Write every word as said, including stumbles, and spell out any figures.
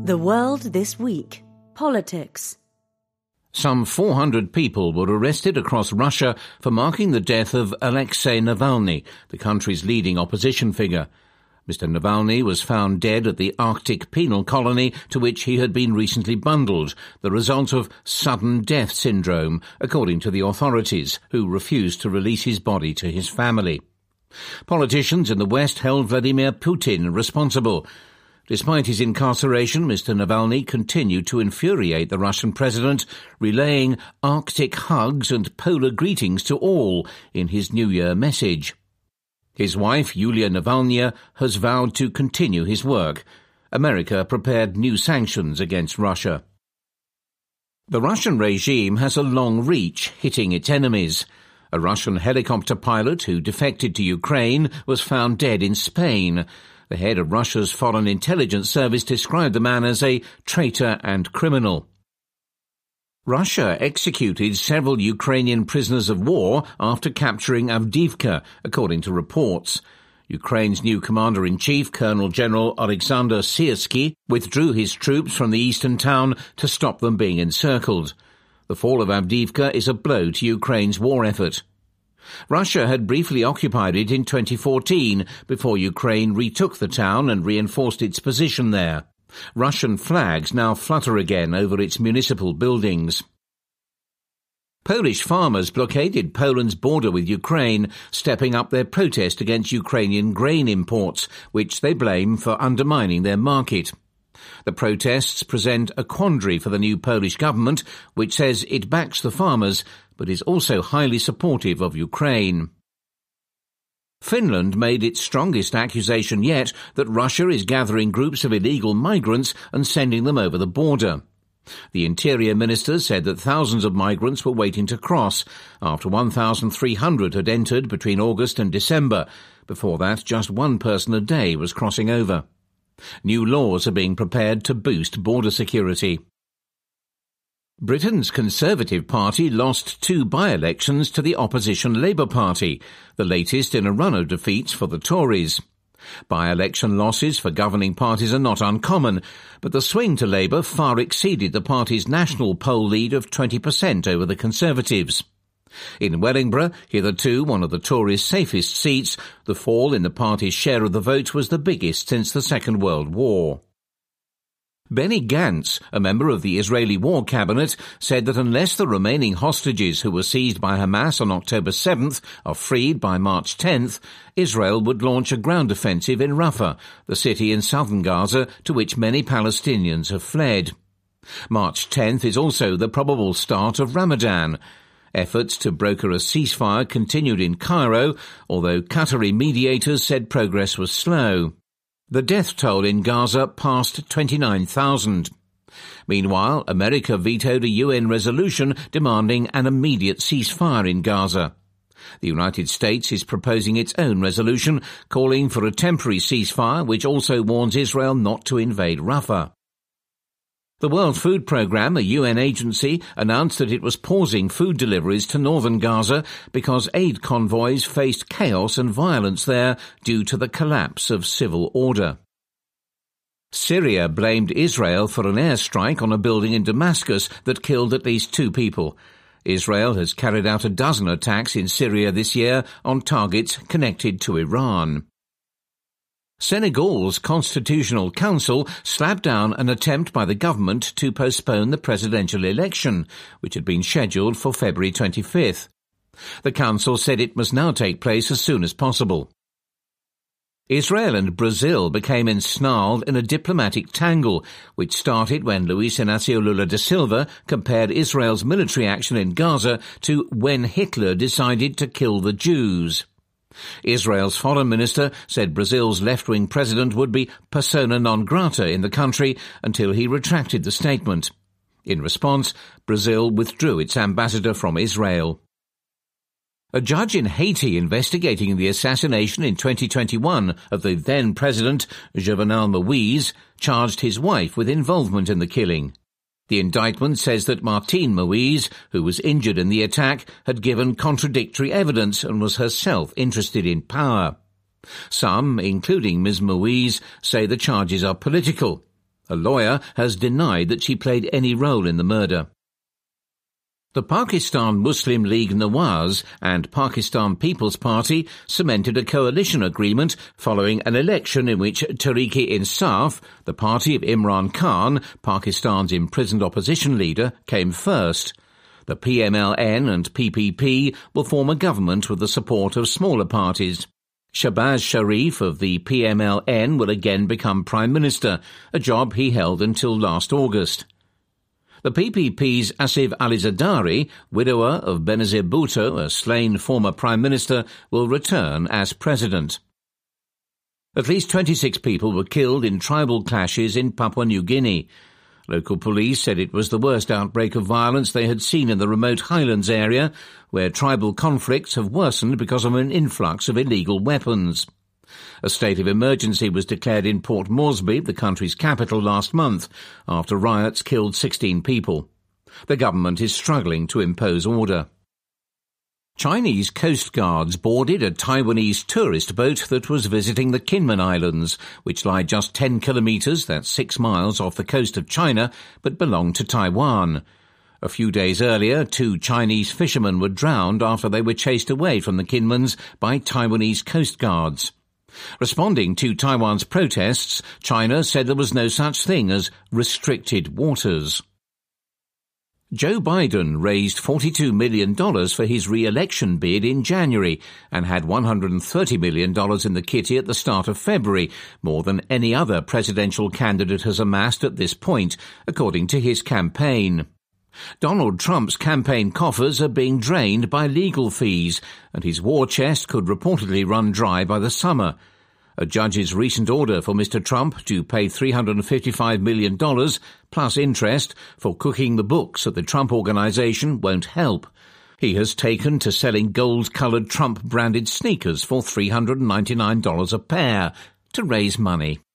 The World This Week. Politics. Some four hundred people were arrested across Russia for marking the death of Alexei Navalny, the country's leading opposition figure. Mister Navalny was found dead at the Arctic penal colony to which he had been recently bundled, the result of sudden death syndrome, according to the authorities, who refused to release his body to his family. Politicians in the West held Vladimir Putin responsible. Despite his incarceration, Mister Navalny continued to infuriate the Russian president, relaying Arctic hugs and polar greetings to all in his New Year message. His wife, Yulia Navalnaya, has vowed to continue his work. America prepared new sanctions against Russia. The Russian regime has a long reach, hitting its enemies. A Russian helicopter pilot who defected to Ukraine was found dead in Spain. The head of Russia's Foreign Intelligence Service described the man as a traitor and criminal. Russia executed several Ukrainian prisoners of war after capturing Avdiivka, according to reports. Ukraine's new commander-in-chief, Colonel General Alexander Syrskyi, withdrew his troops from the eastern town to stop them being encircled. The fall of Avdiivka is a blow to Ukraine's war effort. Russia had briefly occupied it in twenty fourteen before Ukraine retook the town and reinforced its position there. Russian flags now flutter again over its municipal buildings. Polish farmers blockaded Poland's border with Ukraine, stepping up their protest against Ukrainian grain imports, which they blame for undermining their market. The protests present a quandary for the new Polish government, which says it backs the farmers, but is also highly supportive of Ukraine. Finland made its strongest accusation yet that Russia is gathering groups of illegal migrants and sending them over the border. The Interior Minister said that thousands of migrants were waiting to cross, after one thousand three hundred had entered between August and December. Before that, just one person a day was crossing over. New laws are being prepared to boost border security. Britain's Conservative Party lost two by-elections to the opposition Labour Party, the latest in a run of defeats for the Tories. By-election losses for governing parties are not uncommon, but the swing to Labour far exceeded the party's national poll lead of twenty percent over the Conservatives. In Wellingborough, hitherto one of the Tories' safest seats, the fall in the party's share of the vote was the biggest since the Second World War. Benny Gantz, a member of the Israeli War Cabinet, said that unless the remaining hostages who were seized by Hamas on October seventh are freed by March tenth, Israel would launch a ground offensive in Rafah, the city in southern Gaza to which many Palestinians have fled. March tenth is also the probable start of Ramadan. Efforts to broker a ceasefire continued in Cairo, although Qatari mediators said progress was slow. The death toll in Gaza passed twenty-nine thousand. Meanwhile, America vetoed a U N resolution demanding an immediate ceasefire in Gaza. The United States is proposing its own resolution, calling for a temporary ceasefire which also warns Israel not to invade Rafah. The World Food Programme, a U N agency, announced that it was pausing food deliveries to northern Gaza because aid convoys faced chaos and violence there due to the collapse of civil order. Syria blamed Israel for an airstrike on a building in Damascus that killed at least two people. Israel has carried out a dozen attacks in Syria this year on targets connected to Iran. Senegal's Constitutional Council slapped down an attempt by the government to postpone the presidential election, which had been scheduled for February twenty-fifth. The council said it must now take place as soon as possible. Israel and Brazil became ensnarled in a diplomatic tangle, which started when Luiz Inácio Lula da Silva compared Israel's military action in Gaza to when Hitler decided to kill the Jews. Israel's foreign minister said Brazil's left-wing president would be persona non grata in the country until he retracted the statement. In response, Brazil withdrew its ambassador from Israel. A judge in Haiti investigating the assassination in twenty twenty-one of the then-president, Jovenel Moïse, charged his wife with involvement in the killing. The indictment says that Martine Moïse, who was injured in the attack, had given contradictory evidence and was herself interested in power. Some, including Miz Moïse, say the charges are political. A lawyer has denied that she played any role in the murder. The Pakistan Muslim League Nawaz and Pakistan People's Party cemented a coalition agreement following an election in which Tehreek-e-Insaf, the party of Imran Khan, Pakistan's imprisoned opposition leader, came first. The P M L N and P P P will form a government with the support of smaller parties. Shahbaz Sharif of the P M L N will again become Prime Minister, a job he held until last August. The P P P's Asif Ali Zardari, widower of Benazir Bhutto, a slain former Prime Minister, will return as President. At least twenty-six people were killed in tribal clashes in Papua New Guinea. Local police said it was the worst outbreak of violence they had seen in the remote highlands area, where tribal conflicts have worsened because of an influx of illegal weapons. A state of emergency was declared in Port Moresby, the country's capital, last month, after riots killed sixteen people. The government is struggling to impose order. Chinese Coast Guards boarded a Taiwanese tourist boat that was visiting the Kinmen Islands, which lie just ten kilometres, that's six miles, off the coast of China, but belong to Taiwan. A few days earlier, two Chinese fishermen were drowned after they were chased away from the Kinmens by Taiwanese Coast Guards. Responding to Taiwan's protests, China said there was no such thing as restricted waters. Joe Biden raised forty-two million dollars for his re-election bid in January and had one hundred thirty million dollars in the kitty at the start of February, more than any other presidential candidate has amassed at this point, according to his campaign. Donald Trump's campaign coffers are being drained by legal fees, and his war chest could reportedly run dry by the summer. A judge's recent order for Mister Trump to pay three hundred fifty-five million dollars plus interest for cooking the books at the Trump Organization won't help. He has taken to selling gold-coloured Trump-branded sneakers for three hundred ninety-nine dollars a pair to raise money.